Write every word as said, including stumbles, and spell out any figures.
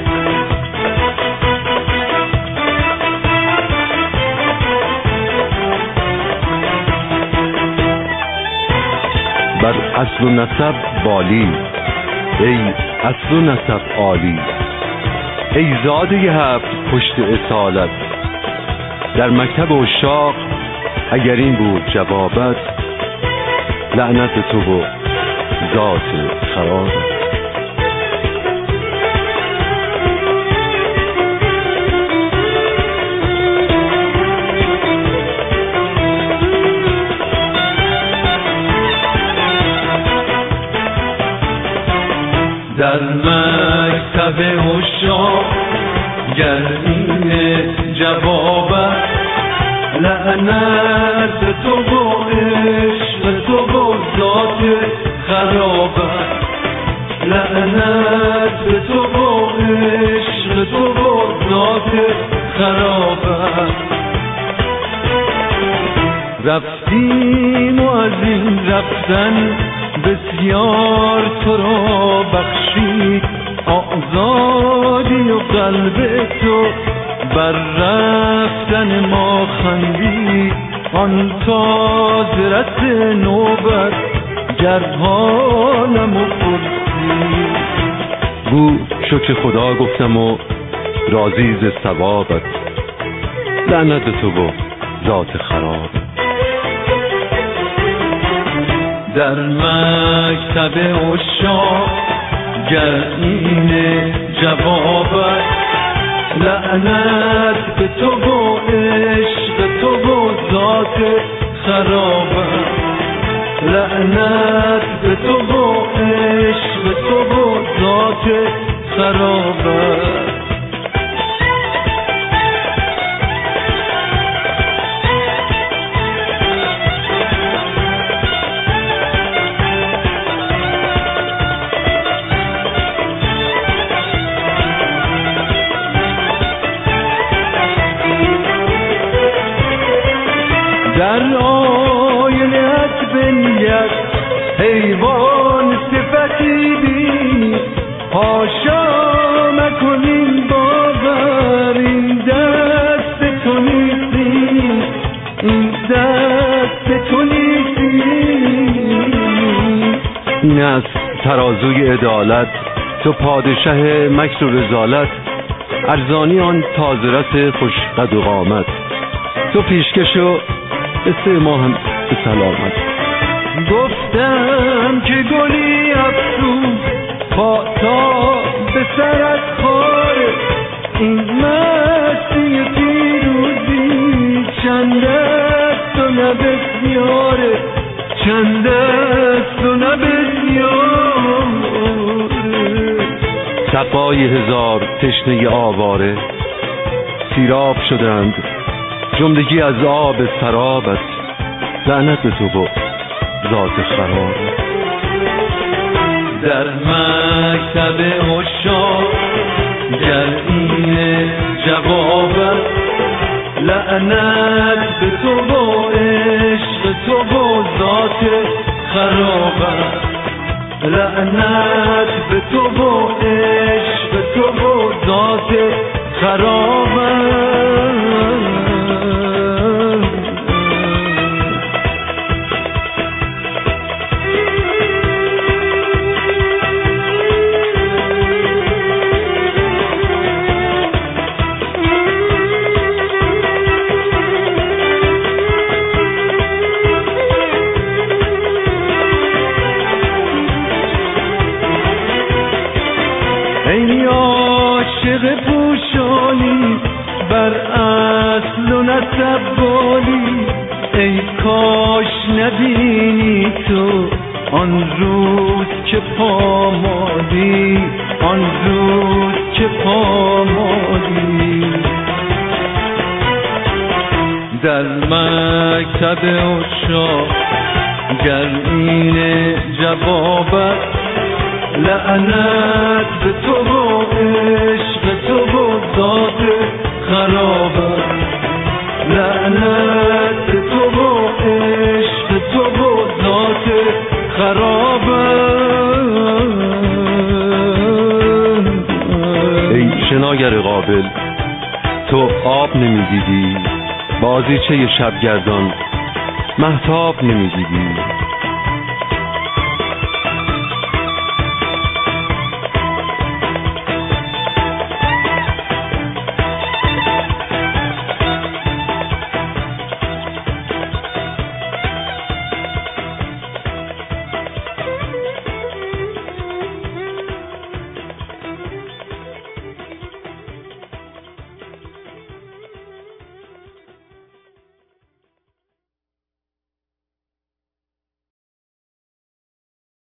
بر اصل و نسب والی، ای اصل و نسب عالی، ای زاده هفت پشت اصالت. در مکتب عشاق اگر این بود جوابت، لعنت به تو و ذات خرابت. در مکتب عشاق گر این جوابت، لعنت به تو و عشق تو و ذات خرابت. لعنت به تو و عشق تو و ذات خرابت. رفتیم و از این رفتن بسیار تو را بخشید، آزادی و قلب تو بر رفتن ما خندید. آن تازه رس نوبت گر حالمو پرسید، گو شکر خدا گفتم و راضی ز ثوابت. لعنت به تو و ذات خرابت. در مکتب عشاق گر این جوابت، لعنت به تو و عشق تو و ذات خرابت. لعنت به تو و عشق تو و ذات خرابت. در آینت بنید حیوان صفتی بینی، حاشا مکنین باور این دست تو نیستی، این دست تو نیستی. این است ترازوی عدالت، تو پادشه مکر و رذالت. ارزانی آن تازه رس خوش قد و قامت، تو پیشکش و قصه ما هم به سلامت. گفتم که گلی افسون پا تا به سرت خاره، این مستی پیروزی چند است و نه بسیاره، چند است و نه بسیاره. سقای هزار تشنه آواره، سیراب شدند جملگی از آب سرابت. لعنت به تو و ذات خرابت. در مکتب عشاق گر این جوابت، لعنت به تو و عشق تو و ذات خرابت. لعنت به تو و عشق تو و ذات خرابت. ای عاشق پوشانی بر اصل و نسب والی، ای کاش نبینی تو آن روز که پامالی، آن روز که پامالی. در مکتب عشاق گر این جوابت، لعنت به تو و عشق تو و ذات خرابت. لعنت به تو و عشق تو و ذات خرابت. ای آشناگر قابل، تو آب نمیدیدی، بازیچه شبگردان مهتاب نمیدیدی.